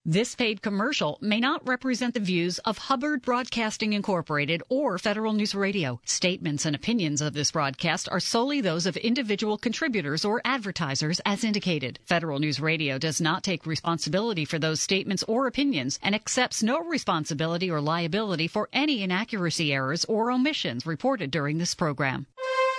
This paid commercial may not represent the views of Hubbard Broadcasting Incorporated or Federal News Radio. Statements and opinions of this broadcast are solely those of individual contributors or advertisers as indicated. Federal News Radio does not take responsibility for those statements or opinions and accepts no responsibility or liability for any inaccuracy, errors, or omissions reported during this program.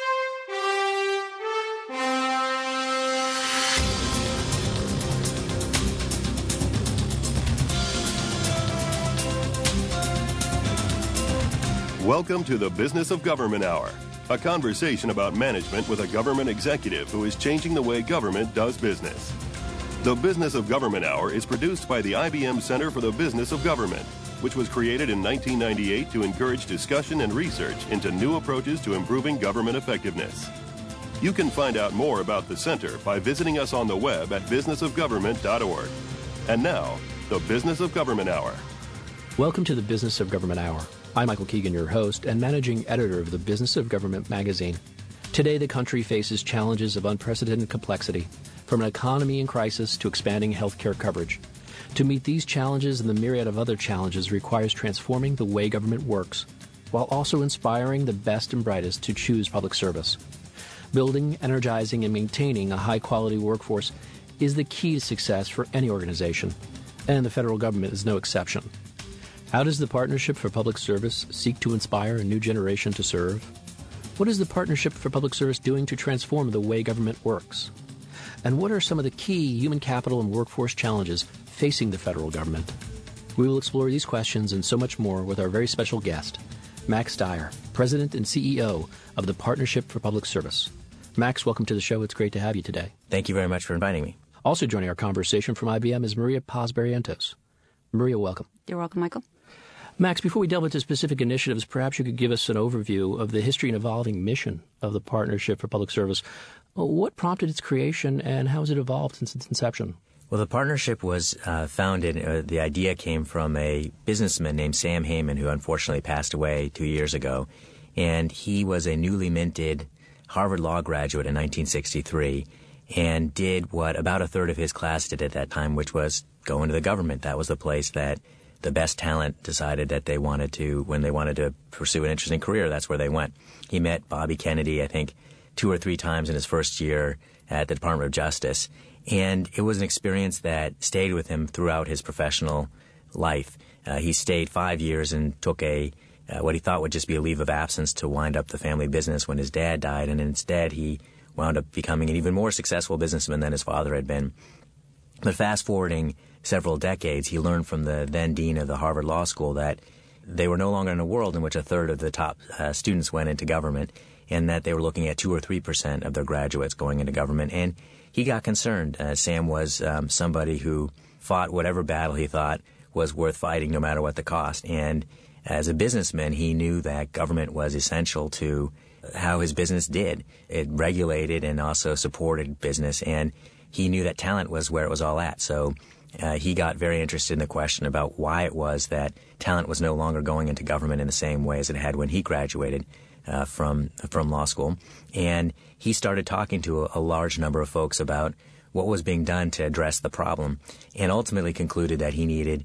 Welcome to the Business of Government Hour, a conversation about management with a government executive who is changing the way government does business. The Business of Government Hour is produced by the IBM Center for the Business of Government, which was created in 1998 to encourage discussion and research into new approaches to improving government effectiveness. You can find out more about the center by visiting us on the web at businessofgovernment.org. And now, the Business of Government Hour. Welcome to the Business of Government Hour. I'm Michael Keegan, your host and managing editor of the Business of Government magazine. Today, the country faces challenges of unprecedented complexity, from an economy in crisis to expanding healthcare coverage. To meet these challenges and the myriad of other challenges requires transforming the way government works, while also inspiring the best and brightest to choose public service. Building, energizing, and maintaining a high-quality workforce is the key to success for any organization, and the federal government is no exception. How does the Partnership for Public Service seek to inspire a new generation to serve? What is the Partnership for Public Service doing to transform the way government works? And what are some of the key human capital and workforce challenges facing the federal government? We will explore these questions and so much more with our very special guest, Max Stier, President and CEO of the Partnership for Public Service. Max, welcome to the show. It's great to have you today. Thank you very much for inviting me. Also joining our conversation from IBM is Maria Paz-Barrientos. Maria, welcome. You're welcome, Michael. Max, before we delve into specific initiatives, perhaps you could give us an overview of the history and evolving mission of the Partnership for Public Service. What prompted its creation, and how has it evolved since its inception? Well, the partnership was founded, the idea came from a businessman named Sam Heyman, who unfortunately passed away 2 years ago. And he was a newly minted Harvard Law graduate in 1963 and did what about a third of his class did at that time, which was go into the government. That was the place that the best talent decided that they wanted to, when they wanted to pursue an interesting career, that's where they went. He met Bobby Kennedy, I think, 2 or 3 times in his first year at the Department of Justice. And it was an experience that stayed with him throughout his professional life. He stayed 5 years and took what he thought would just be a leave of absence to wind up the family business when his dad died. And instead, he wound up becoming an even more successful businessman than his father had been. But fast forwarding several decades, he learned from the then dean of the Harvard Law School that they were no longer in a world in which a third of the top students went into government, and that they were looking at 2 or 3% of their graduates going into government. And he got concerned. Sam was somebody who fought whatever battle he thought was worth fighting, no matter what the cost. And as a businessman, he knew that government was essential to how his business did. It regulated and also supported business, and he knew that talent was where it was all at. So he got very interested in the question about why it was that talent was no longer going into government in the same way as it had when he graduated from law school. And he started talking to a large number of folks about what was being done to address the problem, and ultimately concluded that he needed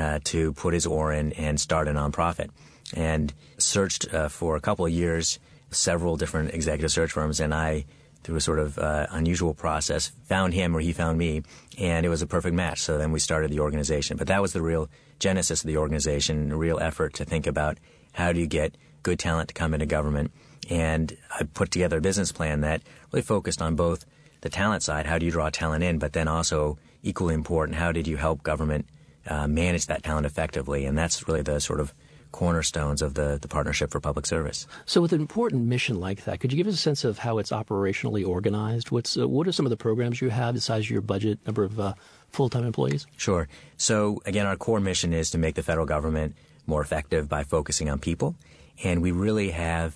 to put his oar in and start a nonprofit. And searched for a couple of years, several different executive search firms, and I, through a sort of unusual process, found him, or he found me, and it was a perfect match. So then we started the organization. But that was the real genesis of the organization, a real effort to think about how do you get good talent to come into government. And I put together a business plan that really focused on both the talent side, how do you draw talent in, but then also, equally important, how did you help government manage that talent effectively? And that's really the sort of cornerstones of the Partnership for Public Service. So with an important mission like that, could you give us a sense of how it's operationally organized? What are some of the programs you have, the size of your budget, number of full-time employees? Sure. So again, our core mission is to make the federal government more effective by focusing on people. And we really have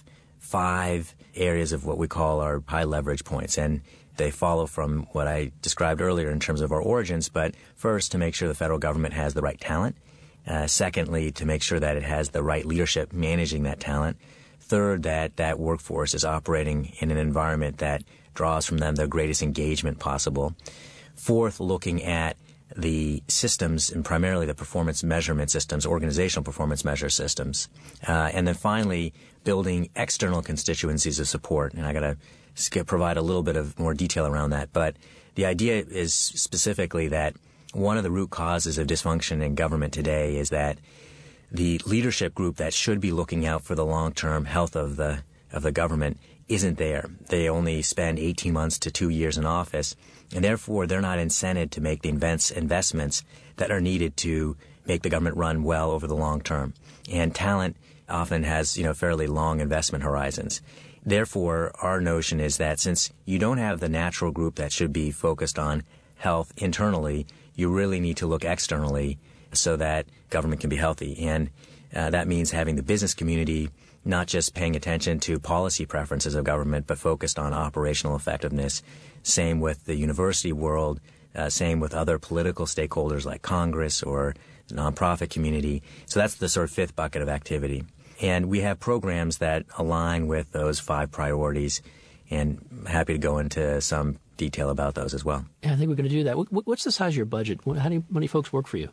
5 areas of what we call our high leverage points. And they follow from what I described earlier in terms of our origins. But first, to make sure the federal government has the right talent. Secondly, to make sure that it has the right leadership managing that talent. Third, that workforce is operating in an environment that draws from them the greatest engagement possible. Fourth, looking at the systems, and primarily the performance measurement systems, organizational performance measure systems. And then finally, building external constituencies of support. And I got to provide a little bit of more detail around that. But the idea is specifically that one of the root causes of dysfunction in government today is that the leadership group that should be looking out for the long-term health of the government isn't there. They only spend 18 months to 2 years in office, and therefore they're not incented to make the investments that are needed to make the government run well over the long term. And talent often has, fairly long investment horizons. Therefore, our notion is that since you don't have the natural group that should be focused on health internally, you really need to look externally so that government can be healthy. And that means having the business community not just paying attention to policy preferences of government, but focused on operational effectiveness. Same with the university world, same with other political stakeholders like Congress or the nonprofit community. So that's the sort of fifth bucket of activity. And we have programs that align with those 5 priorities, and I'm happy to go into some detail about those as well. Yeah, I think we're going to do that. What's the size of your budget? How many folks work for you?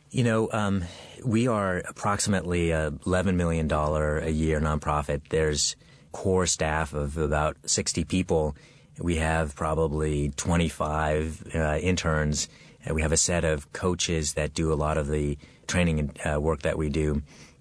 We are approximately $11 million a year nonprofit. There's core staff of about 60 people. We have probably 25 interns. We have a set of coaches that do a lot of the training and work that we do.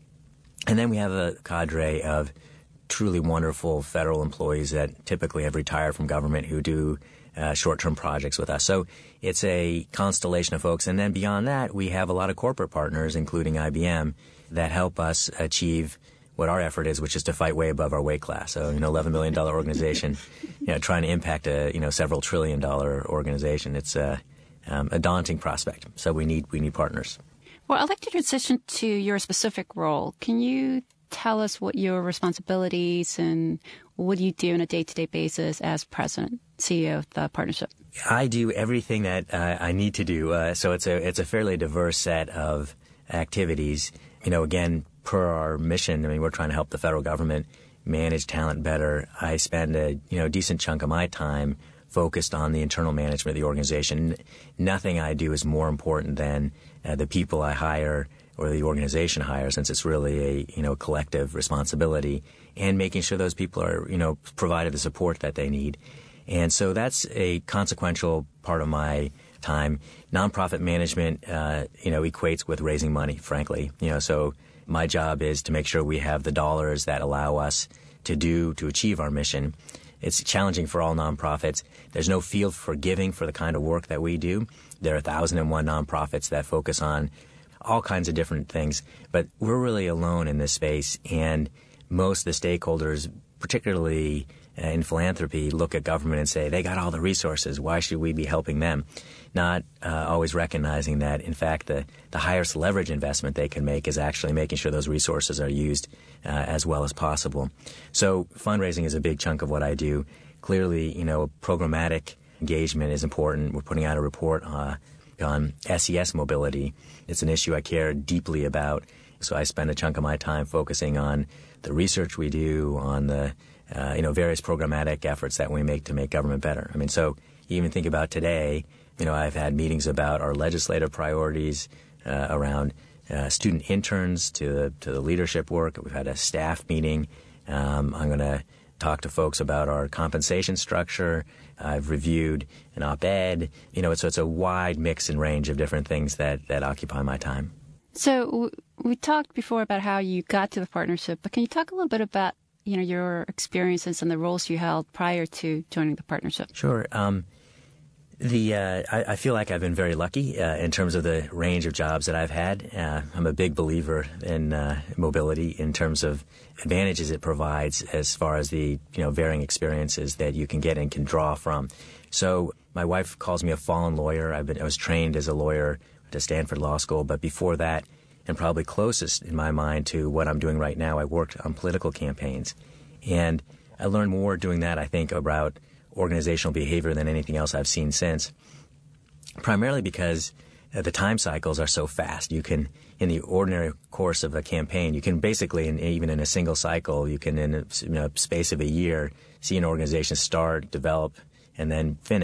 And then we have a cadre of truly wonderful federal employees that typically have retired from government who do short-term projects with us. So it's a constellation of folks. And then beyond that, we have a lot of corporate partners, including IBM, that help us achieve what our effort is, which is to fight way above our weight class. So, $11 million organization, trying to impact a, several $1 trillion organization. It's a daunting prospect. So we need partners. Well, I'd like to transition to your specific role. Can you tell us what your responsibilities and what do you do on a day-to-day basis as president, CEO of the partnership? I do everything that I need to do. So it's a fairly diverse set of activities. Again, per our mission, we're trying to help the federal government manage talent better. I spend a decent chunk of my time focused on the internal management of the organization. Nothing I do is more important than the people I hire or the organization hires, since it's really a collective responsibility, and making sure those people are provided the support that they need. And so that's a consequential part of my time. Nonprofit management equates with raising money, frankly. So my job is to make sure we have the dollars that allow us to achieve our mission. It's challenging for all nonprofits. There's no field for giving for the kind of work that we do. There are 1,001 nonprofits that focus on all kinds of different things, but we're really alone in this space, and most of the stakeholders, particularly in philanthropy, look at government and say, they got all the resources, why should we be helping them? Not always recognizing that, in fact, the highest leverage investment they can make is actually making sure those resources are used as well as possible. So fundraising is a big chunk of what I do. Clearly, programmatic engagement is important. We're putting out a report on SES mobility. It's an issue I care deeply about, so I spend a chunk of my time focusing on the research we do, on the various programmatic efforts that we make to make government better. So you even think about today, I've had meetings about our legislative priorities around student interns to the leadership work. We've had a staff meeting. I'm going to talk to folks about our compensation structure. I've reviewed an op-ed. So it's a wide mix and range of different things that occupy my time. So we talked before about how you got to the partnership, but can you talk a little bit about your experiences and the roles you held prior to joining the partnership? Sure. I feel like I've been very lucky in terms of the range of jobs that I've had. I'm a big believer in mobility in terms of advantages it provides as far as the varying experiences that you can get and can draw from. So my wife calls me a fallen lawyer. I was trained as a lawyer at Stanford Law School, but before that, and probably closest in my mind to what I'm doing right now, I worked on political campaigns. And I learned more doing that, I think, about organizational behavior than anything else I've seen since, primarily because the time cycles are so fast. You can, in the ordinary course of a campaign, you can basically, even in a single cycle, you can, in a space of a year, see an organization start, develop, and then finish.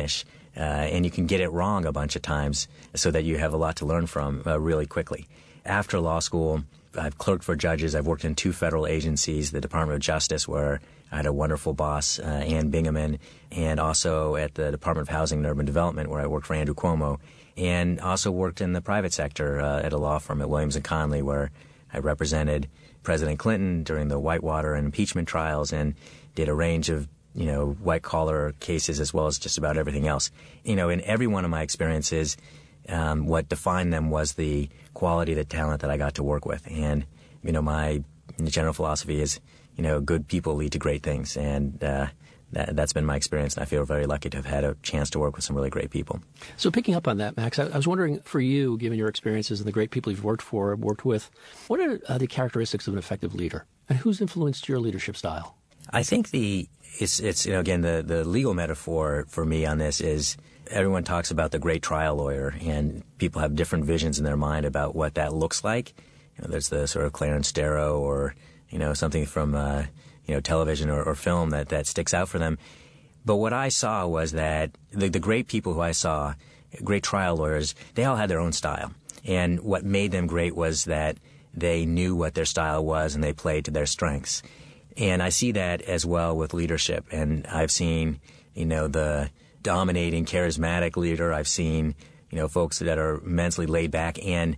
and you can get it wrong a bunch of times so that you have a lot to learn from really quickly. After law school, I've clerked for judges. I've worked in 2 federal agencies, the Department of Justice, where I had a wonderful boss, Ann Bingaman, and also at the Department of Housing and Urban Development, where I worked for Andrew Cuomo, and also worked in the private sector at a law firm at Williams & Conley, where I represented President Clinton during the Whitewater and impeachment trials and did a range of white-collar cases as well as just about everything else. In every one of my experiences, what defined them was the quality, the talent that I got to work with. And, my general philosophy is, good people lead to great things. And that's been my experience, and I feel very lucky to have had a chance to work with some really great people. So picking up on that, Max, I was wondering, for you, given your experiences and the great people you've worked with, what are the characteristics of an effective leader? And who's influenced your leadership style? I think it's again, the legal metaphor for me on this is everyone talks about the great trial lawyer, and people have different visions in their mind about what that looks like. There's the sort of Clarence Darrow or, something from, television or film that sticks out for them. But what I saw was that the great people who I saw, great trial lawyers, they all had their own style. And what made them great was that they knew what their style was and they played to their strengths. And I see that as well with leadership. And I've seen, the dominating, charismatic leader. I've seen, folks that are immensely laid back. And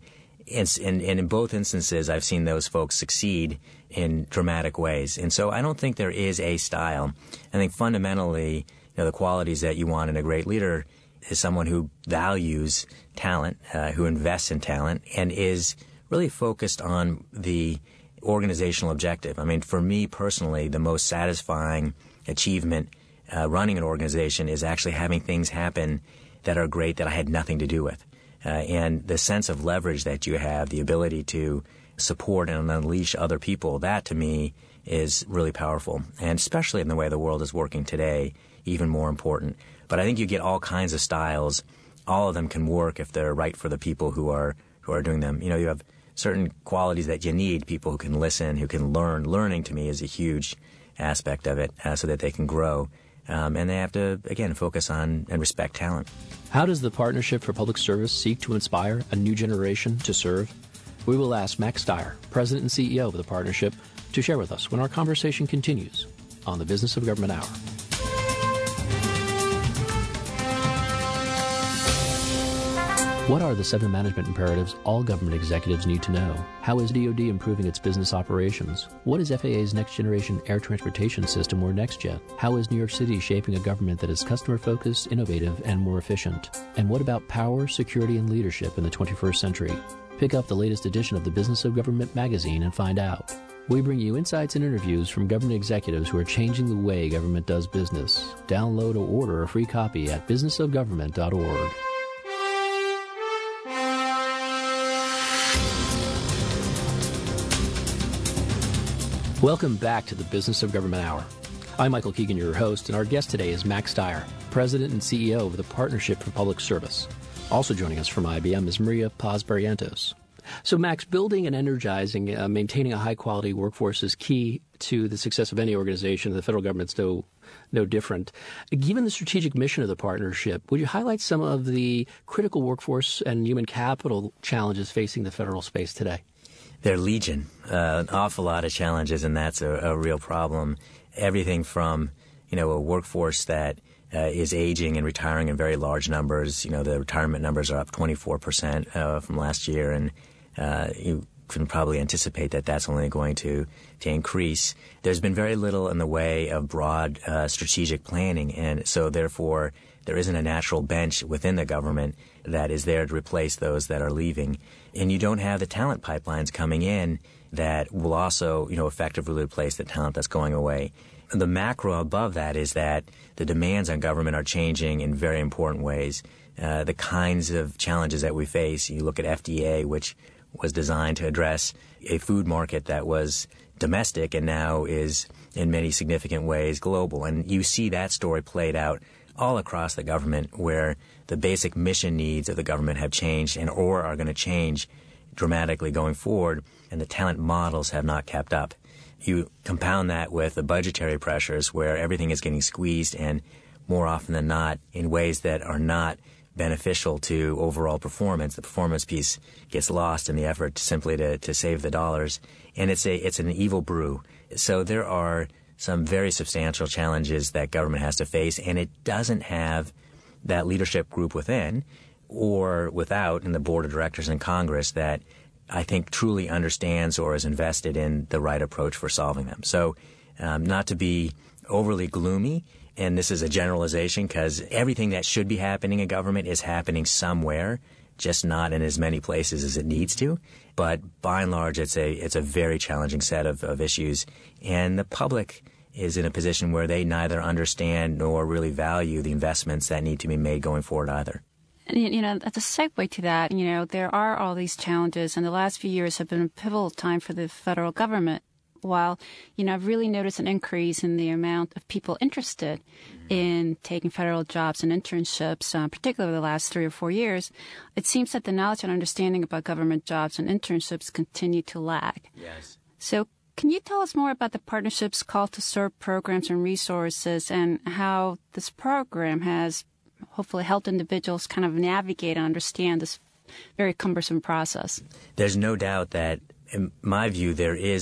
in both instances, I've seen those folks succeed in dramatic ways. And so I don't think there is a style. I think fundamentally, the qualities that you want in a great leader is someone who values talent, who invests in talent, and is really focused on the organizational objective. I mean, for me personally, the most satisfying achievement running an organization is actually having things happen that are great that I had nothing to do with. And the sense of leverage that you have, the ability to support and unleash other people, that to me is really powerful. And especially in the way the world is working today, even more important. But I think you get all kinds of styles. All of them can work if they're right for the people who are doing them. You have certain qualities that you need, people who can listen, who can learn. Learning to me is a huge aspect of it so that they can grow. And they have to, again, focus on and respect talent. How does the Partnership for Public Service seek to inspire a new generation to serve? We will ask Max Stier, President and CEO of the Partnership, to share with us when our conversation continues on the Business of Government Hour. What are the 7 management imperatives all government executives need to know? How is DoD improving its business operations? What is FAA's Next Generation Air Transportation System, or NextJet? How is New York City shaping a government that is customer-focused, innovative, and more efficient? And what about power, security, and leadership in the 21st century? Pick up the latest edition of the Business of Government magazine and find out. We bring you insights and interviews from government executives who are changing the way government does business. Download or order a free copy at businessofgovernment.org. Welcome back to the Business of Government Hour. I'm Michael Keegan, your host, and our guest today is Max Stier, President and CEO of the Partnership for Public Service. Also joining us from IBM is Maria Paz-Barrientos. So, Max, building and energizing, maintaining a high-quality workforce is key to the success of any organization. The federal government's no different. Given the strategic mission of the partnership, would you highlight some of the critical workforce and human capital challenges facing the federal space today? They're legion, an awful lot of challenges, and that's a real problem. Everything from, a workforce that is aging and retiring in very large numbers. The retirement numbers are up 24% from last year, and you can probably anticipate that that's only going to increase. There's been very little in the way of broad strategic planning, and so therefore there isn't a natural bench within the government that is there to replace those that are leaving. And you don't have the talent pipelines coming in that will also, effectively replace the talent that's going away. The macro above that is that the demands on government are changing in very important ways. The kinds of challenges that we face, you look at FDA, which was designed to address a food market that was domestic and now is in many significant ways global. And you see that story played out all across the government, where the basic mission needs of the government have changed or are going to change dramatically going forward, and the talent models have not kept up. You compound that with the budgetary pressures, where everything is getting squeezed and more often than not in ways that are not beneficial to overall performance. The performance piece gets lost in the effort simply to save the dollars, and it's an evil brew. So there are some very substantial challenges that government has to face, and it doesn't have that leadership group within or without in the board of directors in Congress that I think truly understands or is invested in the right approach for solving them. So not to be overly gloomy, and this is a generalization because everything that should be happening in government is happening somewhere, just not in as many places as it needs to. But by and large, it's a very challenging set of issues, and the public is in a position where they neither understand nor really value the investments that need to be made going forward either. You know, as a segue to that, you know, there are all these challenges, and the last few years have been a pivotal time for the federal government. While, you know, I've really noticed an increase in the amount of people interested in taking federal jobs and internships, particularly the last 3 or 4 years, it seems that the knowledge and understanding about government jobs and internships continue to lag. Yes. So can you tell us more about the partnership's Call to Serve programs and resources and how this program has hopefully helped individuals kind of navigate and understand this very cumbersome process? There's no doubt that, in my view,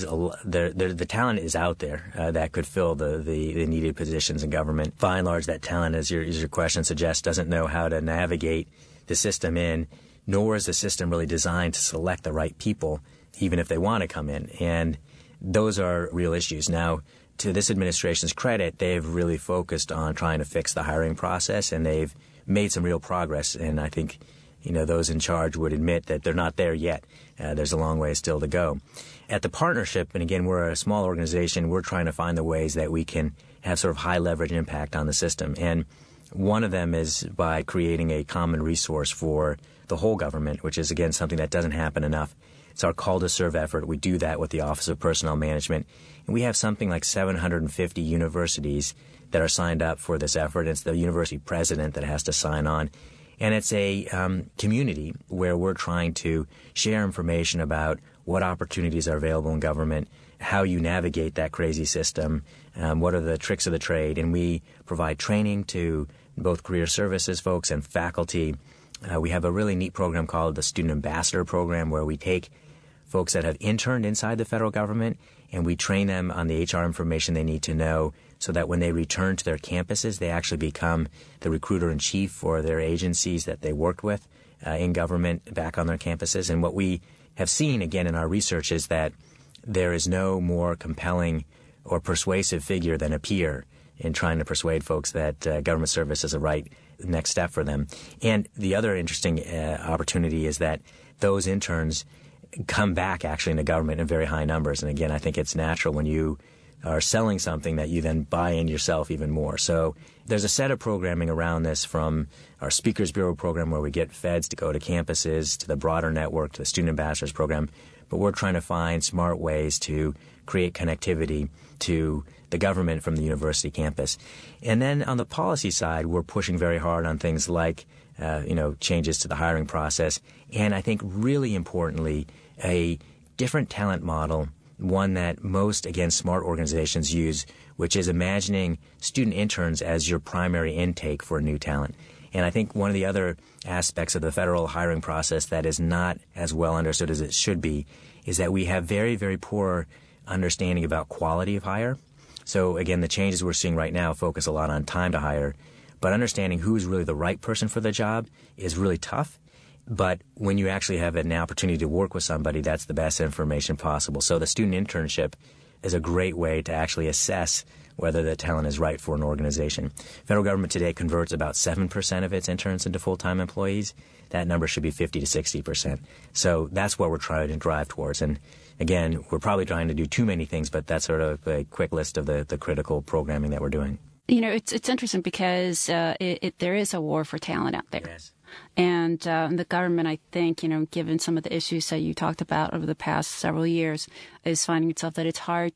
the talent is out there that could fill the needed positions in government. By and large, that talent, as your question suggests, doesn't know how to navigate the system in, nor is the system really designed to select the right people, even if they want to come in. And those are real issues. Now, to this administration's credit, they've really focused on trying to fix the hiring process, and they've made some real progress. And I think, you know, those in charge would admit that they're not there yet. There's a long way still to go. At the partnership, and again, we're a small organization, we're trying to find the ways that we can have sort of high leverage impact on the system. And one of them is by creating a common resource for the whole government, which is, again, something that doesn't happen enough. It's our Call to Serve effort. We do that with the Office of Personnel Management. And we have something like 750 universities that are signed up for this effort. It's the university president that has to sign on. And it's a community where we're trying to share information about what opportunities are available in government, how you navigate that crazy system, what are the tricks of the trade. And we provide training to both career services folks and faculty. We have a really neat program called the Student Ambassador Program, where we take folks that have interned inside the federal government and we train them on the HR information they need to know so that when they return to their campuses, they actually become the recruiter-in-chief for their agencies that they worked with in government back on their campuses. And what we have seen, again, in our research is that there is no more compelling or persuasive figure than a peer in trying to persuade folks that government service is the right next step for them. And the other interesting opportunity is that those interns come back actually into government in very high numbers. And again, I think it's natural when you are selling something that you then buy in yourself even more. So there's a set of programming around this, from our Speakers Bureau program where we get feds to go to campuses, to the broader network, to the Student Ambassadors program. But we're trying to find smart ways to create connectivity to the government from the university campus. And then on the policy side, we're pushing very hard on things like changes to the hiring process. And I think really importantly, a different talent model, one that most, again, smart organizations use, which is imagining student interns as your primary intake for new talent. And I think one of the other aspects of the federal hiring process that is not as well understood as it should be is that we have very, very poor understanding about quality of hire. So again, the changes we're seeing right now focus a lot on time to hire, but understanding who's really the right person for the job is really tough. But when you actually have an opportunity to work with somebody, that's the best information possible. So the student internship is a great way to actually assess whether the talent is right for an organization. Federal government today converts about 7% of its interns into full-time employees. That number should be 50 to 60%. So that's what we're trying to drive towards. And again, we're probably trying to do too many things, but that's sort of a quick list of the critical programming that we're doing. You know, it's interesting because there is a war for talent out there. Yes. And the government, I think, given some of the issues that you talked about over the past several years, is finding itself that it's hard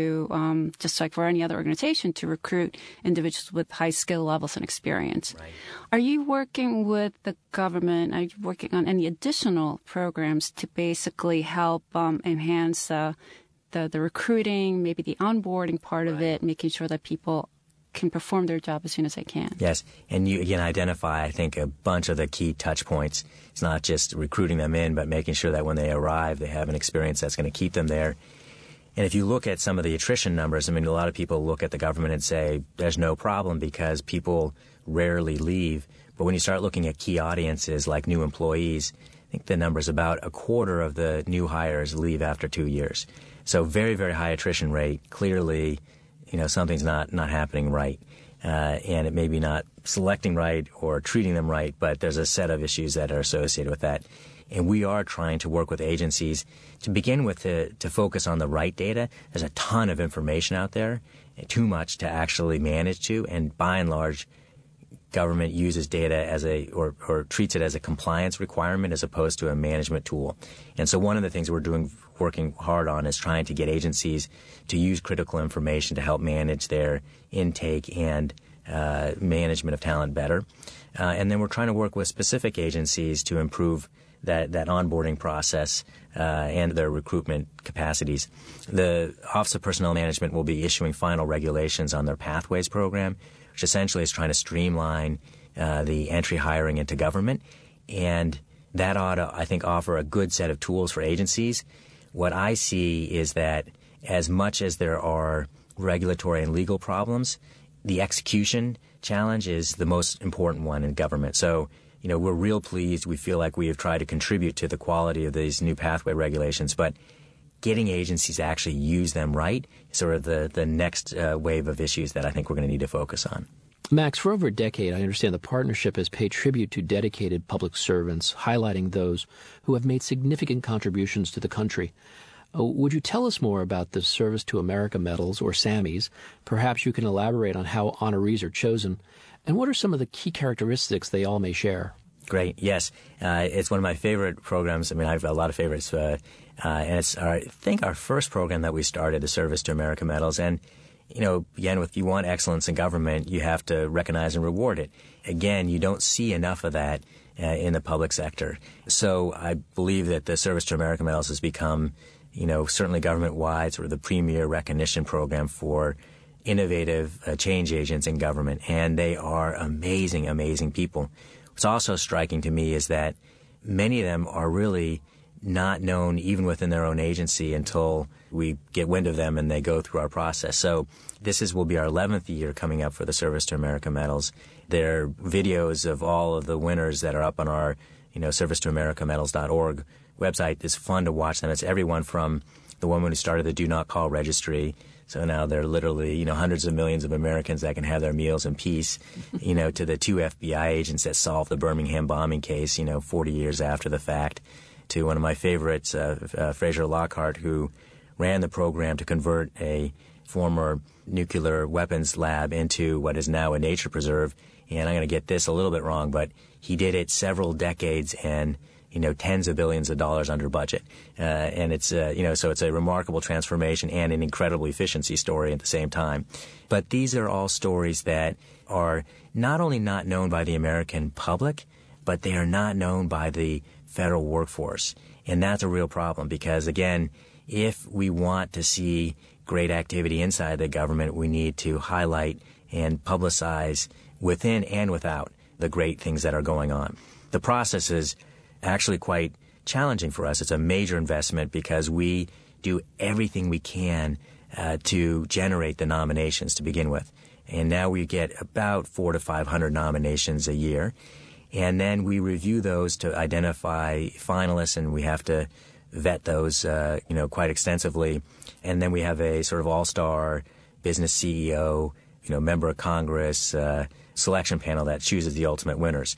to, just like for any other organization, to recruit individuals with high skill levels and experience. Right. Are you working with the government? Are you working on any additional programs to basically help enhance the recruiting, maybe the onboarding part of it, making sure that people can perform their job as soon as they can. Yes, and you, again, identify, I think, a bunch of the key touch points. It's not just recruiting them in, but making sure that when they arrive, they have an experience that's going to keep them there. And if you look at some of the attrition numbers, I mean, a lot of people look at the government and say there's no problem because people rarely leave. But when you start looking at key audiences like new employees, I think the number is about a quarter of the new hires leave after 2 years. So very, very high attrition rate. Clearly, something's not happening right. And it may be not selecting right or treating them right, but there's a set of issues that are associated with that. And we are trying to work with agencies to begin with to focus on the right data. There's a ton of information out there, too much to actually manage to, and by and large, government uses data as or treats it as a compliance requirement as opposed to a management tool. And so one of the things we're working hard on is trying to get agencies to use critical information to help manage their intake and management of talent better. And then we're trying to work with specific agencies to improve that onboarding process and their recruitment capacities. The Office of Personnel Management will be issuing final regulations on their Pathways program, which essentially is trying to streamline the entry hiring into government. And that ought to, I think, offer a good set of tools for agencies. What I see is that as much as there are regulatory and legal problems, the execution challenge is the most important one in government. So, we're real pleased. We feel like we have tried to contribute to the quality of these new pathway regulations, but getting agencies to actually use them right is sort of the next wave of issues that I think we're going to need to focus on. Max, for over a decade, I understand the partnership has paid tribute to dedicated public servants, highlighting those who have made significant contributions to the country. Would you tell us more about the Service to America medals, or SAMMys? Perhaps you can elaborate on how honorees are chosen, and what are some of the key characteristics they all may share? Great, yes. It's one of my favorite programs. I mean, I have a lot of favorites. And it's, I think, our first program that we started, the Service to America medals. And again, if you want excellence in government, you have to recognize and reward it. Again, you don't see enough of that in the public sector. So I believe that the Service to America medals has become, certainly government-wide, sort of the premier recognition program for innovative change agents in government. And they are amazing, amazing people. What's also striking to me is that many of them are really not known even within their own agency until we get wind of them and they go through our process. So this will be our 11th year coming up for the Service to America medals. There are videos of all of the winners that are up on our, servicetoamericamedals.org website. It's fun to watch them. It's everyone from the woman who started the Do Not Call registry. So now there are literally, hundreds of millions of Americans that can have their meals in peace, to the 2 FBI agents that solved the Birmingham bombing case, 40 years after the fact, to one of my favorites, Fraser Lockhart, who ran the program to convert a former nuclear weapons lab into what is now a nature preserve. And I'm going to get this a little bit wrong, but he did it several decades and tens of billions of dollars under budget. And it's, so it's a remarkable transformation and an incredible efficiency story at the same time. But these are all stories that are not only not known by the American public, but they are not known by the federal workforce. And that's a real problem because, again, if we want to see great activity inside the government, we need to highlight and publicize within and without the great things that are going on. The process is actually quite challenging for us. It's a major investment because we do everything we can to generate the nominations to begin with. And now we get about 400 to 500 nominations a year. And then we review those to identify finalists, and we have to vet those, quite extensively. And then we have a sort of all-star business CEO, member of Congress, selection panel that chooses the ultimate winners.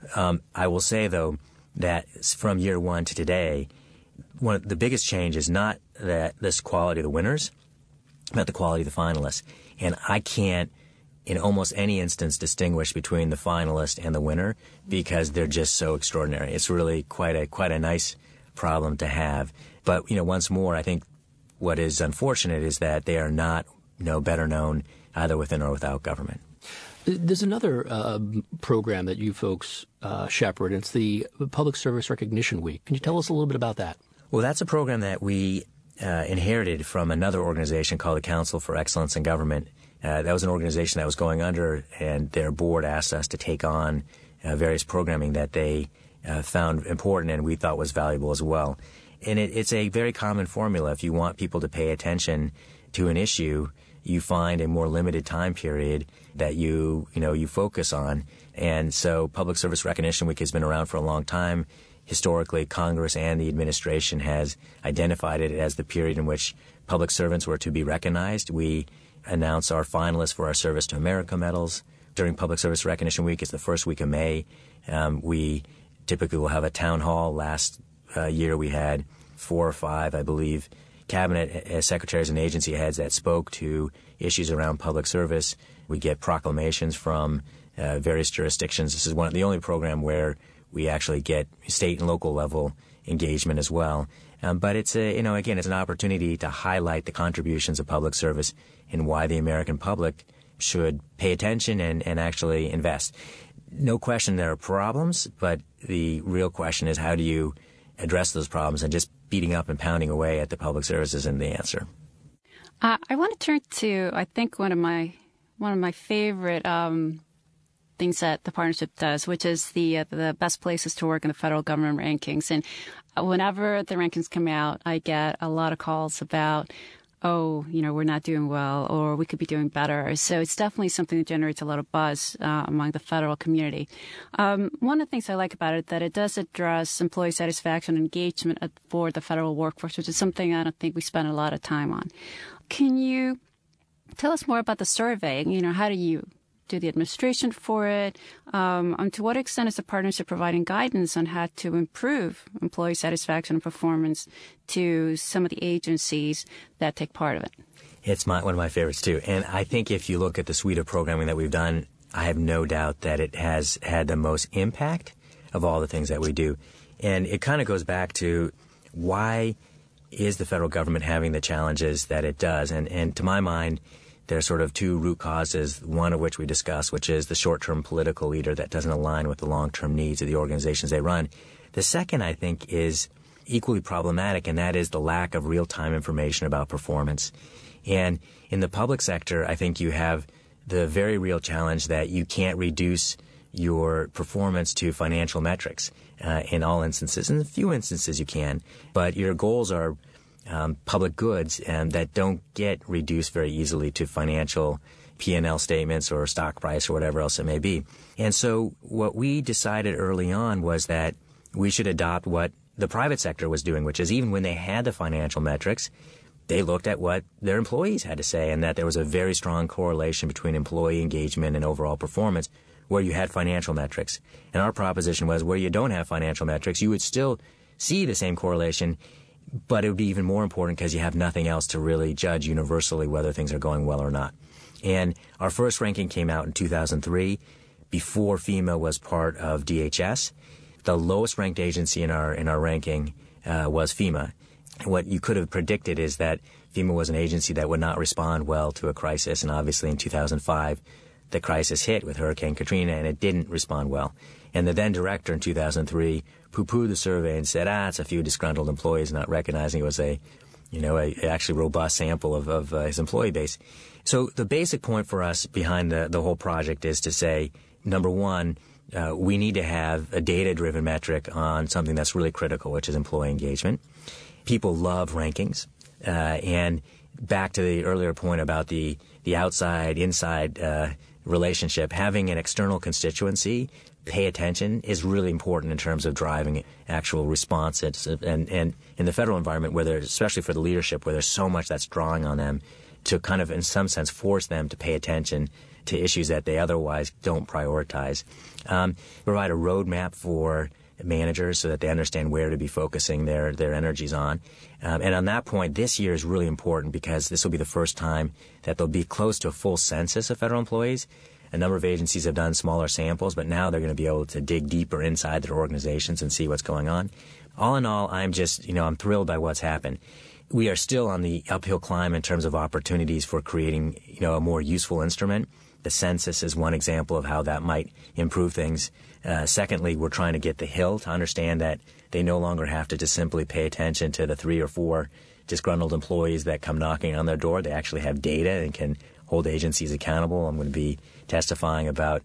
I will say, though, that from year one to today, one of the biggest change is not that this quality of the winners, but the quality of the finalists. And I can't, in almost any instance, distinguish between the finalist and the winner because they're just so extraordinary. It's really quite a nice problem to have. But, once more, I think what is unfortunate is that they are not, better known either within or without government. There's another program that you folks shepherd. It's the Public Service Recognition Week. Can you tell us a little bit about that? Well, that's a program that we inherited from another organization called the Council for Excellence in Government. That was an organization that was going under, and their board asked us to take on various programming that they found important and we thought was valuable as well. And it's a very common formula. If you want people to pay attention to an issue, you find a more limited time period that you focus on. And so Public Service Recognition Week has been around for a long time. Historically, Congress and the administration has identified it as the period in which public servants were to be recognized. We announce our finalists for our Service to America medals during Public Service Recognition Week. It's the first week of May. We typically will have a town hall. Last year we had 4 or 5, I believe, cabinet secretaries and agency heads that spoke to issues around public service. We get proclamations from various jurisdictions. This is the only program where we actually get state and local level engagement as well. But it's again, it's an opportunity to highlight the contributions of public service and why the American public should pay attention and actually invest. No question there are problems, but the real question is how do you address those problems, and just beating up and pounding away at the public service isn't the answer. I want to turn to, I think, one of my favorite things that the partnership does, which is the best places to work in the federal government rankings. And whenever the rankings come out, I get a lot of calls about, we're not doing well, or we could be doing better. So it's definitely something that generates a lot of buzz among the federal community. One of the things I like about it, that it does address employee satisfaction and engagement for the federal workforce, which is something I don't think we spend a lot of time on. Can you tell us more about the survey? How do you do the administration for it? And to what extent is the partnership providing guidance on how to improve employee satisfaction and performance to some of the agencies that take part of it? It's one of my favorites, too. And I think if you look at the suite of programming that we've done, I have no doubt that it has had the most impact of all the things that we do. And it kind of goes back to why is the federal government having the challenges that it does? And to my mind, there's sort of 2 root causes, one of which we discussed, which is the short-term political leader that doesn't align with the long-term needs of the organizations they run. The second, I think, is equally problematic, and that is the lack of real-time information about performance. And in the public sector, I think you have the very real challenge that you can't reduce your performance to financial metrics in all instances. In a few instances you can, but your goals are public goods that don't get reduced very easily to financial P&L statements or stock price or whatever else it may be. And so what we decided early on was that we should adopt what the private sector was doing, which is even when they had the financial metrics, they looked at what their employees had to say, and that there was a very strong correlation between employee engagement and overall performance where you had financial metrics. And our proposition was where you don't have financial metrics, you would still see the same correlation, but it would be even more important because you have nothing else to really judge universally whether things are going well or not. And our first ranking came out in 2003, before FEMA was part of DHS. The lowest ranked agency in our ranking was FEMA. What you could have predicted is that FEMA was an agency that would not respond well to a crisis, and obviously in 2005 the crisis hit with Hurricane Katrina, and it didn't respond well. And the then director in 2003 poo-pooed the survey and said, it's a few disgruntled employees, not recognizing it was a actually robust sample of his employee base. So the basic point for us behind the whole project is to say, number one, we need to have a data-driven metric on something that's really critical, which is employee engagement. People love rankings. And back to the earlier point about the outside-inside relationship, having an external constituency pay attention is really important in terms of driving actual responses. And in the federal environment, where there's, especially for the leadership, where there's so much that's drawing on them to kind of, in some sense, force them to pay attention to issues that they otherwise don't prioritize. Provide a roadmap for managers so that they understand where to be focusing their energies on. And on that point, this year is really important because this will be the first time that they'll be close to a full census of federal employees. A number of agencies have done smaller samples, but now they're going to be able to dig deeper inside their organizations and see what's going on. All in all, I'm thrilled by what's happened. We are still on the uphill climb in terms of opportunities for creating, a more useful instrument. The census is one example of how that might improve things. Secondly, we're trying to get the Hill to understand that they no longer have to just simply pay attention to the 3 or 4 disgruntled employees that come knocking on their door. They actually have data and can hold agencies accountable. I'm going to be testifying about,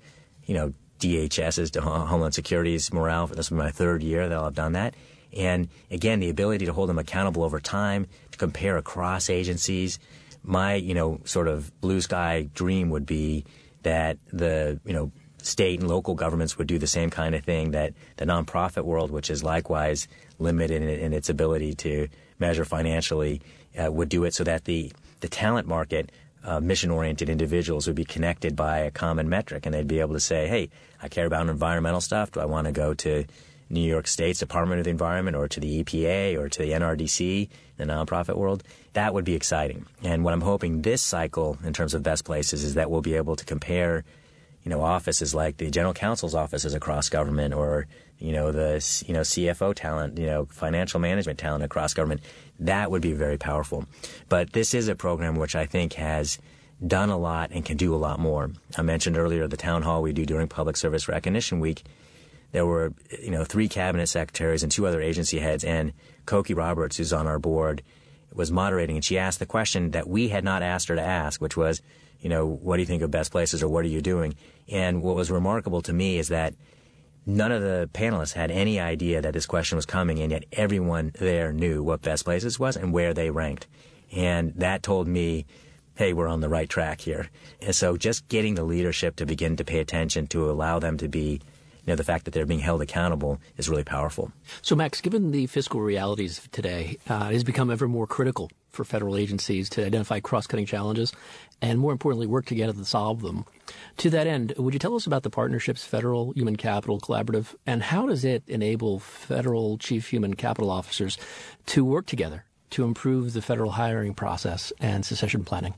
DHS's, Homeland Security's morale. This will be my third year that I'll have done that. And again, the ability to hold them accountable over time, to compare across agencies. My, sort of blue sky dream would be that the, state and local governments would do the same kind of thing that the nonprofit world, which is likewise limited in its ability to measure financially, would do it, so that the talent market, mission-oriented individuals would be connected by a common metric, and they'd be able to say, hey, I care about environmental stuff. Do I want to go to New York State's Department of the Environment or to the EPA or to the NRDC, the nonprofit world? That would be exciting. And what I'm hoping this cycle, in terms of best places, is that we'll be able to compare offices like the general counsel's offices across government, or, the, CFO talent, financial management talent across government. That would be very powerful. But this is a program which I think has done a lot and can do a lot more. I mentioned earlier the town hall we do during Public Service Recognition Week. There were, 3 cabinet secretaries and 2 other agency heads, and Cokie Roberts, who's on our board, was moderating, and she asked the question that we had not asked her to ask, which was, what do you think of best places, or what are you doing? And what was remarkable to me is that none of the panelists had any idea that this question was coming, and yet everyone there knew what best places was and where they ranked. And that told me, hey, we're on the right track here. And so just getting the leadership to begin to pay attention, to allow them to be, the fact that they're being held accountable is really powerful. So, Max, given the fiscal realities of today, it has become ever more critical for federal agencies to identify cross-cutting challenges and, more importantly, work together to solve them. To that end, would you tell us about the Partnerships Federal Human Capital Collaborative, and how does it enable federal chief human capital officers to work together to improve the federal hiring process and succession planning?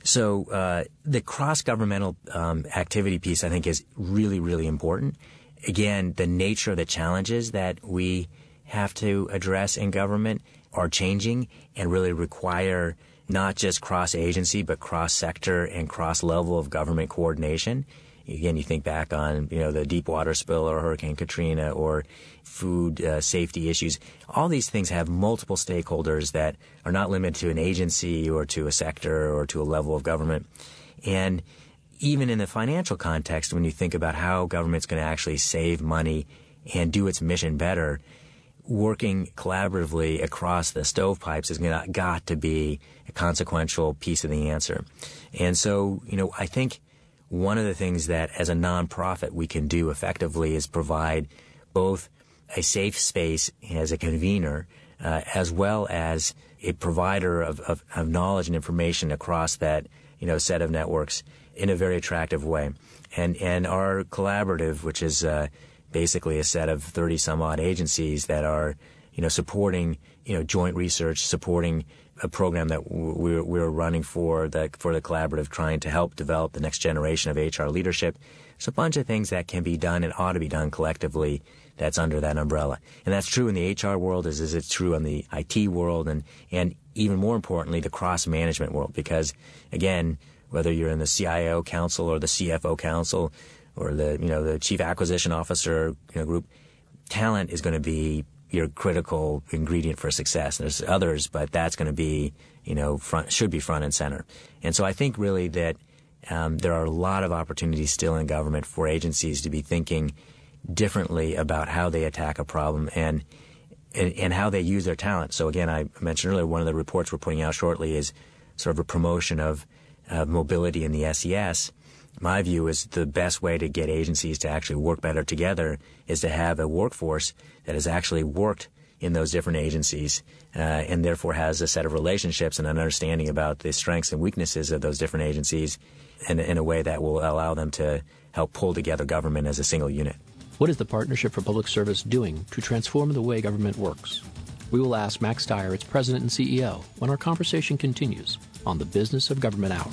So the cross-governmental activity piece, I think, is really, really important. Again, the nature of the challenges that we have to address in government are changing and really require not just cross-agency, but cross-sector and cross-level of government coordination. Again, you think back on, the Deepwater spill or Hurricane Katrina or food safety issues. All these things have multiple stakeholders that are not limited to an agency or to a sector or to a level of government. And even in the financial context, when you think about how government's going to actually save money and do its mission better, working collaboratively across the stovepipes is got to be a consequential piece of the answer. And so, I think one of the things that as a nonprofit we can do effectively is provide both a safe space as a convener, as well as a provider of knowledge and information across that, set of networks in a very attractive way. And our collaborative, which is basically a set of 30 some odd agencies that are, supporting, joint research, supporting a program that we're running for the collaborative, trying to help develop the next generation of HR leadership. There's a bunch of things that can be done and ought to be done collectively that's under that umbrella. And that's true in the HR world as it's true in the IT world and even more importantly, the cross-management world. Because, again, whether you're in the CIO council or the CFO council or the chief acquisition officer group, talent is going to be your critical ingredient for success. There's others, but that's going to be, should be front and center. And so I think really that there are a lot of opportunities still in government for agencies to be thinking differently about how they attack a problem and how they use their talent. So again, I mentioned earlier, one of the reports we're putting out shortly is sort of a promotion of mobility in the SES. My view is the best way to get agencies to actually work better together is to have a workforce that has actually worked in those different agencies and therefore has a set of relationships and an understanding about the strengths and weaknesses of those different agencies in a way that will allow them to help pull together government as a single unit. What is the Partnership for Public Service doing to transform the way government works? We will ask Max Stier, its president and CEO, when our conversation continues on the Business of Government Hour.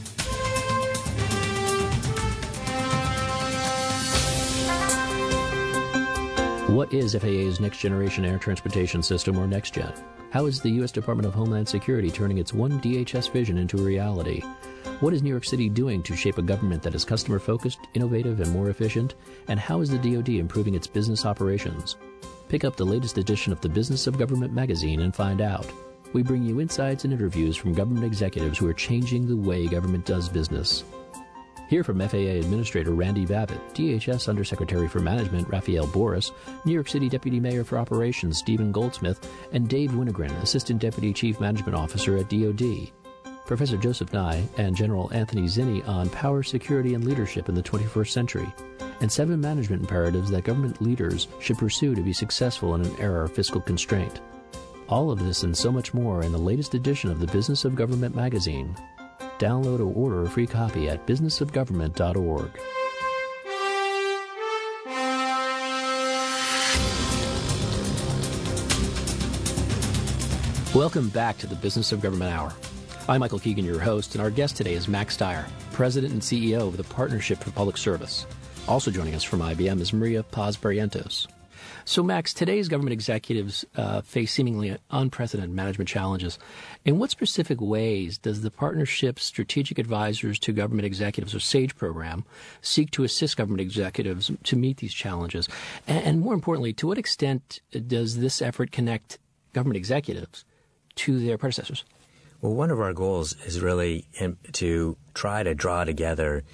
What is FAA's Next Generation Air Transportation System, or NextGen? How is the U.S. Department of Homeland Security turning its one DHS vision into a reality? What is New York City doing to shape a government that is customer-focused, innovative, and more efficient? And how is the DoD improving its business operations? Pick up the latest edition of the Business of Government magazine and find out. we bring you insights and interviews from government executives who are changing the way government does business. Hear from FAA Administrator Randy Babbitt, DHS Undersecretary for Management Raphael Boris, New York City Deputy Mayor for Operations Stephen Goldsmith, and Dave Winogren, Assistant Deputy Chief Management Officer at DoD. Professor Joseph Nye and General Anthony Zinni on power, security, and leadership in the 21st century, and 7 management imperatives that government leaders should pursue to be successful in an era of fiscal constraint. All of this and so much more in the latest edition of the Business of Government magazine. Download or order a free copy at businessofgovernment.org. Welcome back to the Business of Government Hour. I'm Michael Keegan, your host, and our guest today is Max Stier, President and CEO of the Partnership for Public Service. Also joining us from IBM is Maria Paz-Barrientos. So, Max, today's government executives face seemingly unprecedented management challenges. In what specific ways does the Partnership's Strategic Advisors to Government Executives, or SAGE program, seek to assist government executives to meet these challenges? And more importantly, to what extent does this effort connect government executives to their predecessors? Well, one of our goals is really to try to draw together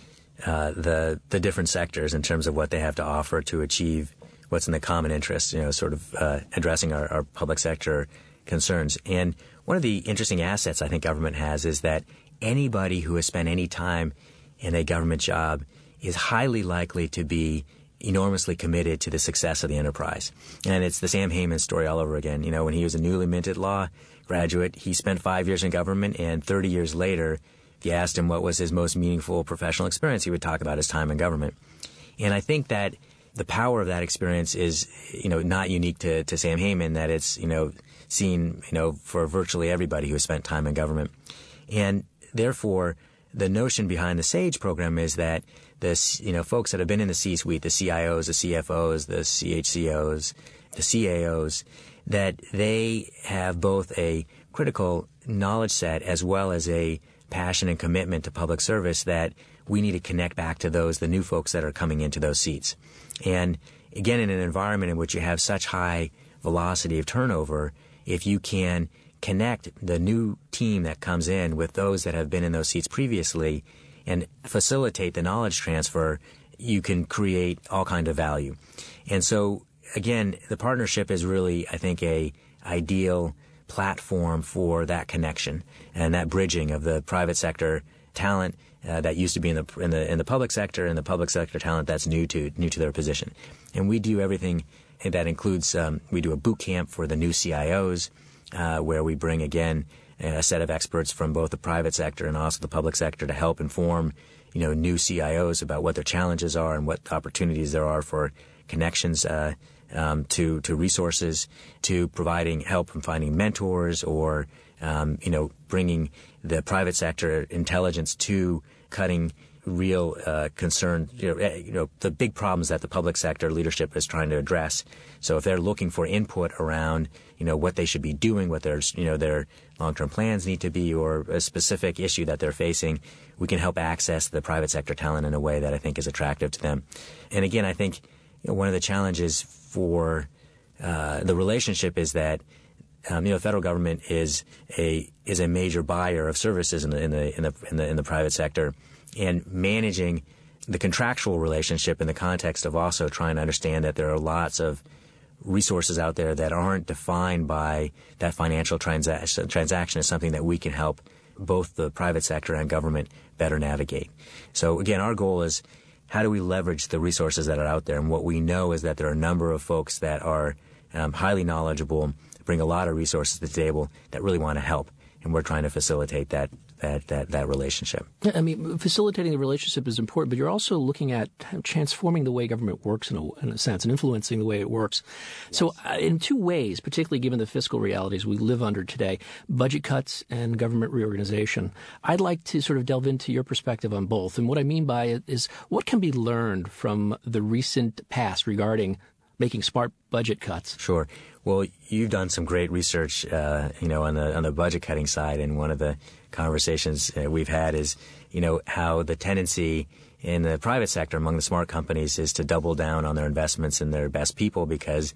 the different sectors in terms of what they have to offer to achieve what's in the common interest, sort of addressing our public sector concerns. And one of the interesting assets I think government has is that anybody who has spent any time in a government job is highly likely to be enormously committed to the success of the enterprise. And it's the Sam Haiman story all over again. When he was a newly minted law graduate, he spent 5 years in government, and 30 years later, if you asked him what was his most meaningful professional experience, he would talk about his time in government. And I think that the power of that experience is, not unique to Sam Haiman, that it's, seen, for virtually everybody who has spent time in government. And therefore, the notion behind the SAGE program is that folks that have been in the C-suite, the CIOs, the CFOs, the CHCOs, the CAOs, that they have both a critical knowledge set as well as a passion and commitment to public service that we need to connect back to the new folks that are coming into those seats. And again, in an environment in which you have such high velocity of turnover, if you can connect the new team that comes in with those that have been in those seats previously and facilitate the knowledge transfer, you can create all kind of value. And so, again, the partnership is really, I think, a ideal platform for that connection and that bridging of the private sector talent that used to be in the public sector, and the public sector talent that's new to their position. And we do everything that includes we do a boot camp for the new CIOs where we bring again a set of experts from both the private sector and also the public sector to help inform new CIOs about what their challenges are and what opportunities there are for connections to resources, to providing help in finding mentors, or bringing the private sector intelligence to cutting real concern, the big problems that the public sector leadership is trying to address. So if they're looking for input around, what they should be doing, what their long-term plans need to be, or a specific issue that they're facing, we can help access the private sector talent in a way that I think is attractive to them. And again, I think one of the challenges for the relationship is that the federal government is a major buyer of services in the private sector, and managing the contractual relationship in the context of also trying to understand that there are lots of resources out there that aren't defined by that financial transaction is something that we can help both the private sector and government better navigate. So again, our goal is how do we leverage the resources that are out there? And what we know is that there are a number of folks that are highly knowledgeable, bring a lot of resources to the table that really want to help. And we're trying to facilitate that relationship. I mean, facilitating the relationship is important, but you're also looking at transforming the way government works in a sense and influencing the way it works. Yes. So in two ways, particularly given the fiscal realities we live under today, budget cuts and government reorganization, I'd like to sort of delve into your perspective on both. And what I mean by it is what can be learned from the recent past regarding making smart budget cuts? Sure. Well, you've done some great research, on the budget cutting side, and one of the conversations we've had is, how the tendency in the private sector among the smart companies is to double down on their investments in their best people because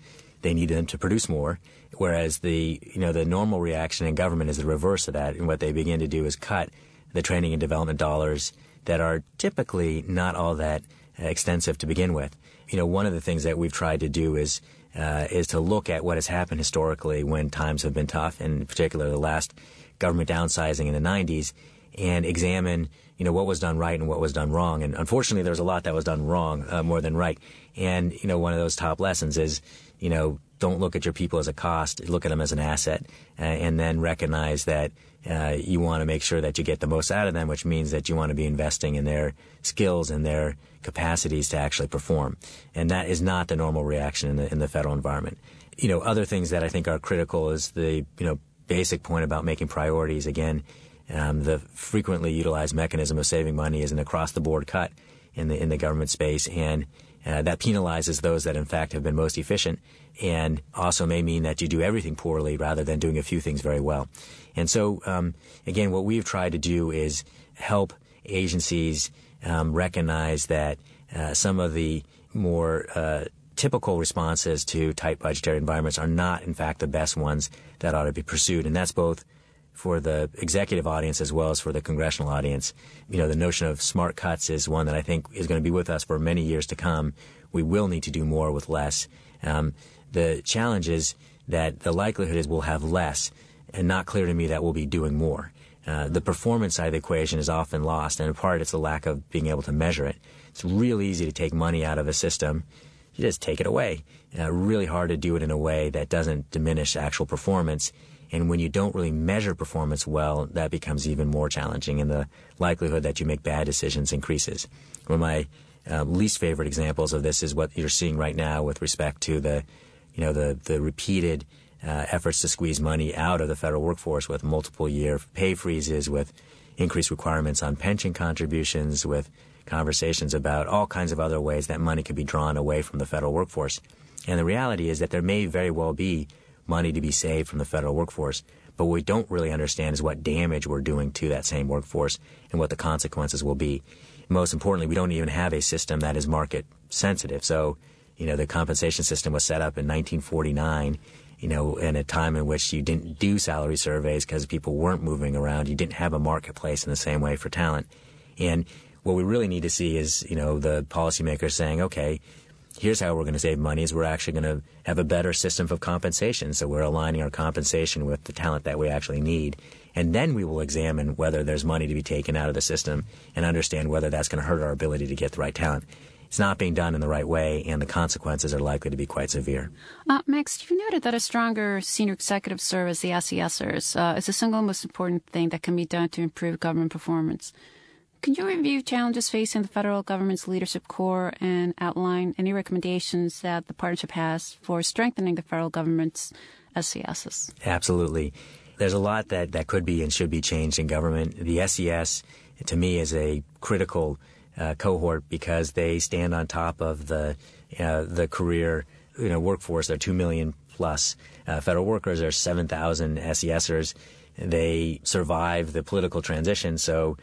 they need them to produce more. Whereas the normal reaction in government is the reverse of that. And what they begin to do is cut the training and development dollars that are typically not all that extensive to begin with. One of the things that we've tried to do is to look at what has happened historically when times have been tough, and in particular the last government downsizing in the 90s, and examine, what was done right and what was done wrong. And unfortunately, there's a lot that was done wrong, more than right. And, one of those top lessons is, don't look at your people as a cost, look at them as an asset, and then recognize that you want to make sure that you get the most out of them, which means that you want to be investing in their skills and their capacities to actually perform. And that is not the normal reaction in the federal environment. Other things that I think are critical is the, basic point about making priorities. Again, the frequently utilized mechanism of saving money is an across-the-board cut in the government space, and that penalizes those that in fact have been most efficient, and also may mean that you do everything poorly rather than doing a few things very well. And so, again, what we've tried to do is help agencies recognize that some of the more typical responses to tight budgetary environments are not, in fact, the best ones that ought to be pursued. And that's both for the executive audience as well as for the congressional audience. The notion of smart cuts is one that I think is going to be with us for many years to come. We will need to do more with less. The challenge is that the likelihood is we'll have less, and not clear to me that we'll be doing more. The performance side of the equation is often lost, and in part it's the lack of being able to measure it. It's real easy to take money out of a system. You just take it away. Really hard to do it in a way that doesn't diminish actual performance. And when you don't really measure performance well, that becomes even more challenging, and the likelihood that you make bad decisions increases. One of my least favorite examples of this is what you're seeing right now with respect to the repeated efforts to squeeze money out of the federal workforce with multiple year pay freezes, with increased requirements on pension contributions, with conversations about all kinds of other ways that money could be drawn away from the federal workforce. And the reality is that there may very well be money to be saved from the federal workforce, but what we don't really understand is what damage we're doing to that same workforce and what the consequences will be. Most importantly, we don't even have a system that is market sensitive. So, the compensation system was set up in 1949, in a time in which you didn't do salary surveys because people weren't moving around. You didn't have a marketplace in the same way for talent. And what we really need to see is, the policymakers saying, okay, here's how we're going to save money is we're actually going to have a better system of compensation. So we're aligning our compensation with the talent that we actually need. And then we will examine whether there's money to be taken out of the system and understand whether that's going to hurt our ability to get the right talent. It's not being done in the right way, and the consequences are likely to be quite severe. Max, you've noted that a stronger senior executive service, the SESers, is the single most important thing that can be done to improve government performance. Can you review challenges facing the federal government's leadership core and outline any recommendations that the partnership has for strengthening the federal government's SESs? Absolutely. There's a lot that could be and should be changed in government. The SES, to me, is a critical cohort because they stand on top of the career workforce. There are 2 million plus federal workers. There are 7,000 SESers. They survive the political transition. So,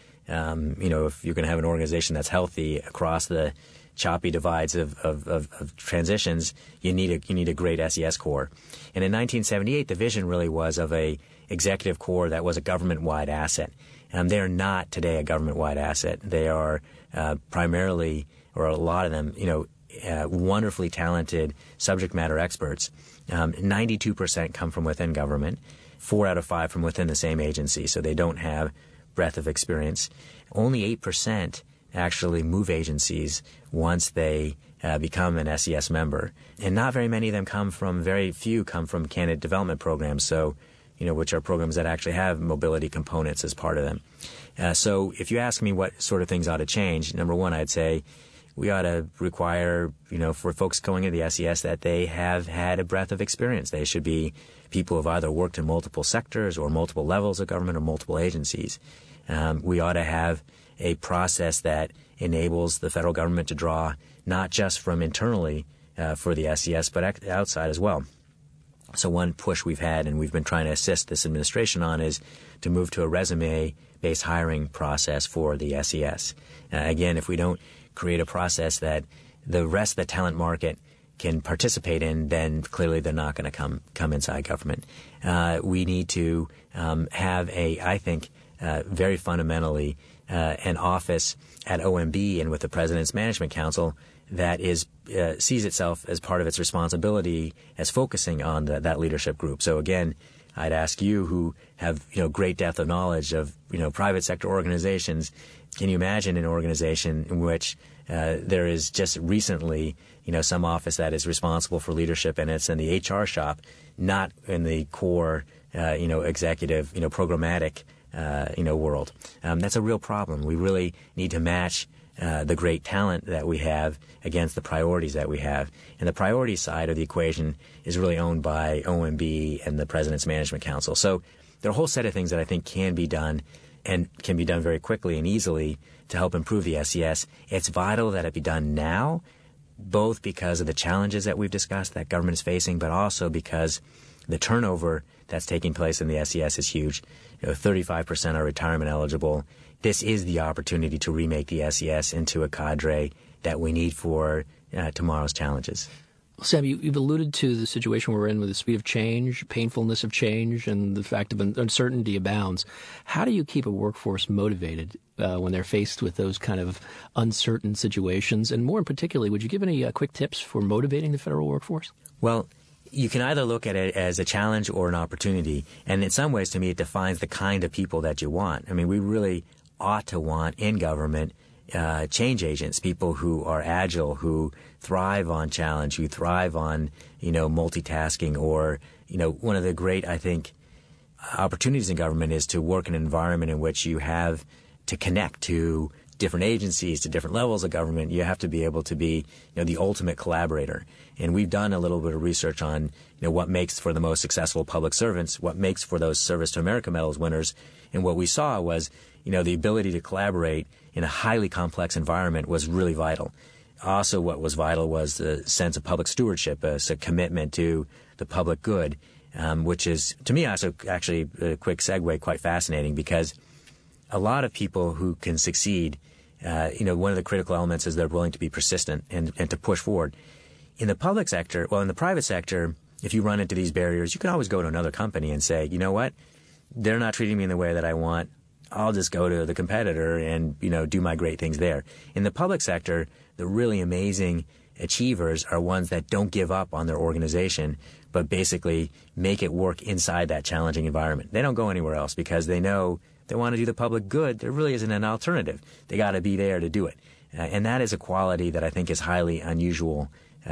if you're going to have an organization that's healthy across the choppy divides of transitions, you need a great SES core. And in 1978, the vision really was of a executive core that was a government-wide asset. They are not today a government-wide asset. They are primarily, or a lot of them, wonderfully talented subject matter experts. 92% come from within government, 4 out of 5 from within the same agency, so they don't have breadth of experience. Only 8% actually move agencies once they become an SES member. And not very many of them very few come from candidate development programs, so, which are programs that actually have mobility components as part of them. So if you ask me what sort of things ought to change, number one, I'd say we ought to require, for folks going into the SES that they have had a breadth of experience. They should be people who have either worked in multiple sectors or multiple levels of government or multiple agencies. We ought to have a process that enables the federal government to draw not just from internally for the SES, but outside as well. So one push we've had, and we've been trying to assist this administration on, is to move to a resume-based hiring process for the SES. Again, if we don't create a process that the rest of the talent market can participate in, then clearly they're not going to come inside government. We need to have I think, very fundamentally, an office at OMB and with the President's Management Council that sees itself as part of its responsibility as focusing on that leadership group. So again, I'd ask you, who have great depth of knowledge of private sector organizations, can you imagine an organization in which there is just recently some office that is responsible for leadership, and it's in the HR shop, not in the core executive programmatic world? That's a real problem. We really need to match the great talent that we have against the priorities that we have. And the priority side of the equation is really owned by OMB and the President's Management Council. So there are a whole set of things that I think can be done, and can be done very quickly and easily, to help improve the SES. It's vital that it be done now, both because of the challenges that we've discussed that government is facing, but also because the turnover that's taking place in the SES is huge. 35% are retirement eligible. This is the opportunity to remake the SES into a cadre that we need for tomorrow's challenges. Well, Sam, you've alluded to the situation we're in with the speed of change, painfulness of change, and the fact of uncertainty abounds. How do you keep a workforce motivated when they're faced with those kind of uncertain situations? And more particularly, would you give any quick tips for motivating the federal workforce? Well, you can either look at it as a challenge or an opportunity. And in some ways, to me, it defines the kind of people that you want. I mean, we really ought to want in government change agents, people who are agile, who thrive on challenge, who thrive on, multitasking, or, one of the great, I think, opportunities in government is to work in an environment in which you have to connect to different agencies, to different levels of government. You have to be able to be, the ultimate collaborator. And we've done a little bit of research on, what makes for the most successful public servants, what makes for those Service to America Medals winners. And what we saw was, the ability to collaborate in a highly complex environment was really vital. Also, what was vital was the sense of public stewardship, a commitment to the public good, which is, to me, also actually a quick segue, quite fascinating, because a lot of people who can succeed, one of the critical elements is they're willing to be persistent and to push forward. In the public sector, in the private sector, if you run into these barriers, you can always go to another company and say, you know what, they're not treating me in the way that I want. I'll just go to the competitor and, do my great things there. In the public sector, the really amazing achievers are ones that don't give up on their organization, but basically make it work inside that challenging environment. They don't go anywhere else because they know they want to do the public good. There really isn't an alternative. They got to be there to do it. And that is a quality that I think is highly unusual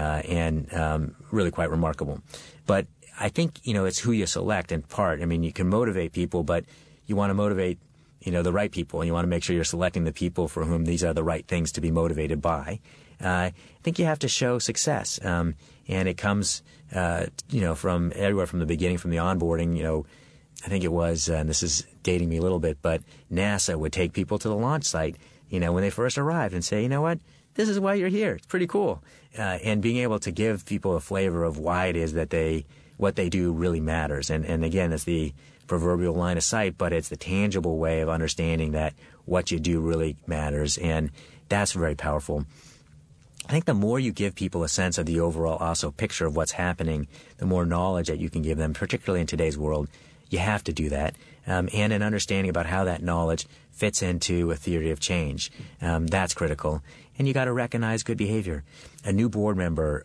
and really quite remarkable. But I think, it's who you select in part. I mean, you can motivate people, but you want to motivate the right people, and you want to make sure you're selecting the people for whom these are the right things to be motivated by. I think you have to show success, and it comes, from everywhere from the beginning, from the onboarding. I think it was, and this is dating me a little bit, but NASA would take people to the launch site, when they first arrived, and say, you know what, this is why you're here. It's pretty cool, and being able to give people a flavor of why it is that what they do really matters, and again, it's the proverbial line of sight, but it's the tangible way of understanding that what you do really matters, and that's very powerful. I think the more you give people a sense of the overall also picture of what's happening, the more knowledge that you can give them, particularly in today's world. You have to do that, and an understanding about how that knowledge fits into a theory of change. That's critical, and you got to recognize good behavior. A new board member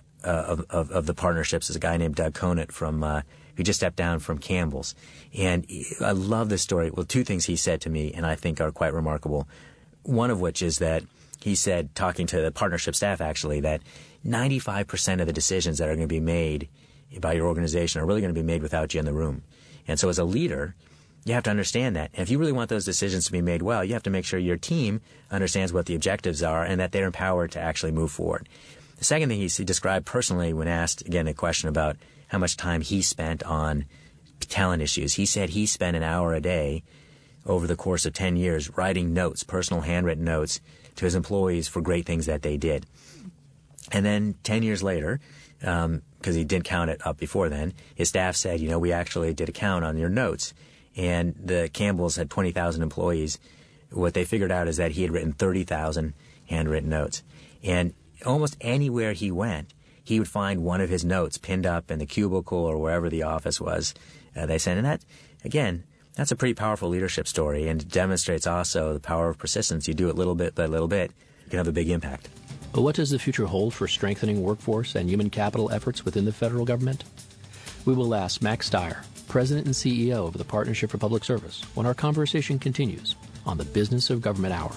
of the partnerships is a guy named Doug Conant who just stepped down from Campbell's. And I love this story. Well, two things he said to me, and I think are quite remarkable. One of which is that he said, talking to the partnership staff actually, that 95% of the decisions that are going to be made by your organization are really going to be made without you in the room. And so as a leader, you have to understand that. And if you really want those decisions to be made well, you have to make sure your team understands what the objectives are and that they're empowered to actually move forward. The second thing he described personally when asked, again, a question about how much time he spent on talent issues. He said he spent an hour a day over the course of 10 years writing notes, personal handwritten notes, to his employees for great things that they did. And then 10 years later, because he didn't count it up before then, his staff said, we actually did a count on your notes. And the Campbells had 20,000 employees. What they figured out is that he had written 30,000 handwritten notes. And almost anywhere he went, he would find one of his notes pinned up in the cubicle or wherever the office was they sent. And that, again, that's a pretty powerful leadership story, and it demonstrates also the power of persistence. You do it little bit by little bit, you can have a big impact. But what does the future hold for strengthening workforce and human capital efforts within the federal government? We will ask Max Stier, President and CEO of the Partnership for Public Service, when our conversation continues on the Business of Government Hour.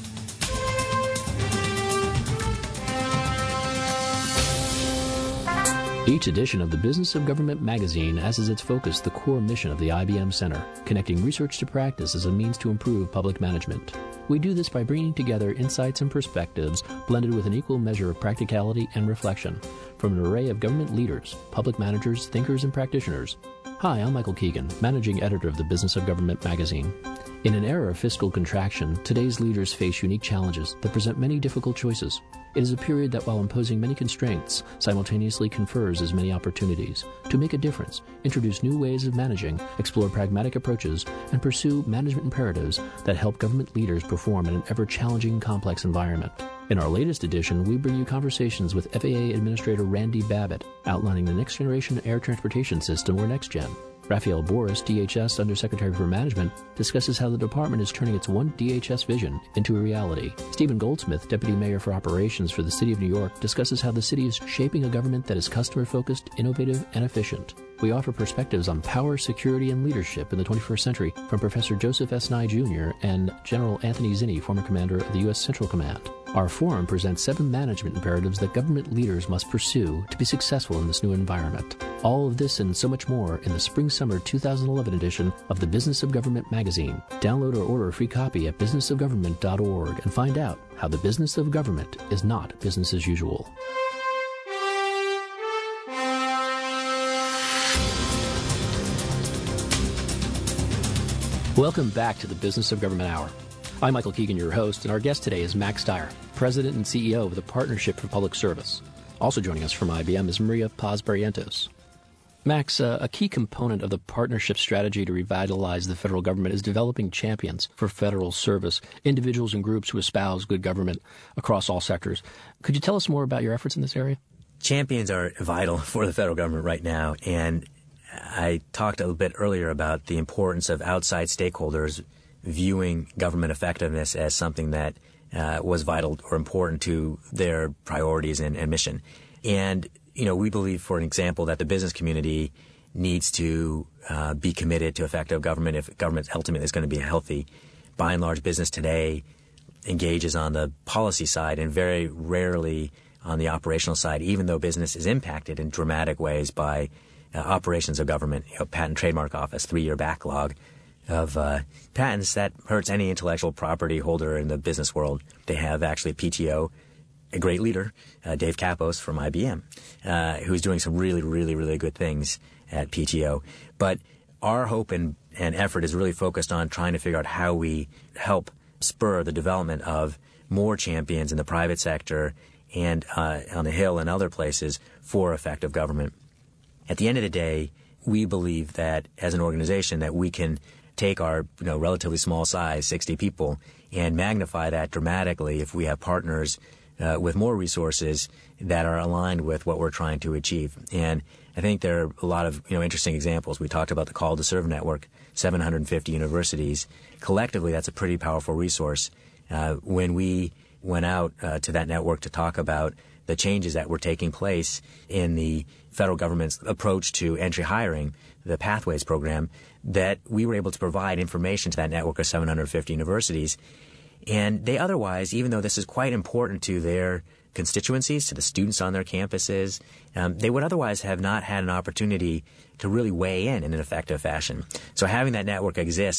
Each edition of the Business of Government magazine has as its focus the core mission of the IBM Center, connecting research to practice as a means to improve public management. We do this by bringing together insights and perspectives blended with an equal measure of practicality and reflection from an array of government leaders, public managers, thinkers, and practitioners. Hi, I'm Michael Keegan, Managing Editor of the Business of Government magazine. In an era of fiscal contraction, today's leaders face unique challenges that present many difficult choices. It is a period that, while imposing many constraints, simultaneously confers as many opportunities to make a difference, introduce new ways of managing, explore pragmatic approaches, and pursue management imperatives that help government leaders perform in an ever-challenging, complex environment. In our latest edition, we bring you conversations with FAA Administrator Randy Babbitt, outlining the next-generation air transportation system, or NextGen. Raphael Boris, DHS Undersecretary for Management, discusses how the department is turning its one DHS vision into a reality. Stephen Goldsmith, Deputy Mayor for Operations for the City of New York, discusses how the city is shaping a government that is customer-focused, innovative, and efficient. We offer perspectives on power, security, and leadership in the 21st century from Professor Joseph S. Nye Jr. and General Anthony Zinni, former commander of the U.S. Central Command. Our forum presents 7 management imperatives that government leaders must pursue to be successful in this new environment. All of this and so much more in the Spring-Summer 2011 edition of the Business of Government magazine. Download or order a free copy at businessofgovernment.org and find out how the business of government is not business as usual. Welcome back to the Business of Government Hour. I'm Michael Keegan, your host, and our guest today is Max Stier, President and CEO of the Partnership for Public Service. Also joining us from IBM is Maria Paz-Barrientos. Max, a key component of the partnership strategy to revitalize the federal government is developing champions for federal service, individuals and groups who espouse good government across all sectors. Could you tell us more about your efforts in this area? Champions are vital for the federal government right now, and I talked a little bit earlier about the importance of outside stakeholders viewing government effectiveness as something that was vital or important to their priorities and mission. And, we believe, for an example, that the business community needs to be committed to effective government if government ultimately is going to be healthy. By and large, business today engages on the policy side and very rarely on the operational side, even though business is impacted in dramatic ways by operations of government. Patent and Trademark Office, 3-year backlog of patents that hurts any intellectual property holder in the business world. They have actually a PTO, a great leader, Dave Kapos from IBM, who's doing some really, really, really good things at PTO. But our hope and effort is really focused on trying to figure out how we help spur the development of more champions in the private sector and on the Hill and other places for effective government. At the end of the day, we believe that as an organization that we can take our relatively small size, 60 people, and magnify that dramatically if we have partners with more resources that are aligned with what we're trying to achieve. And I think there are a lot of interesting examples. We talked about the Call to Serve Network, 750 universities. Collectively, that's a pretty powerful resource. When we went out to that network to talk about the changes that were taking place in the federal government's approach to entry hiring, the Pathways program, that we were able to provide information to that network of 750 universities. And they otherwise, even though this is quite important to their constituencies, to the students on their campuses, they would otherwise have not had an opportunity to really weigh in an effective fashion. So having that network exist